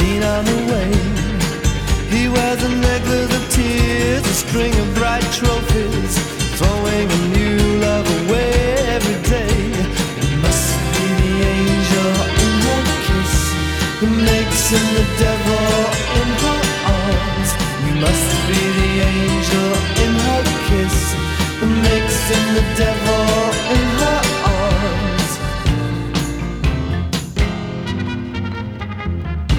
seen on the way. He wears a necklace of tears, a string of bright trophies, throwing a new love away every day. It must be the angel in her kiss who makes him the devil in her arms. It must be the angel in her kiss who makes him the devil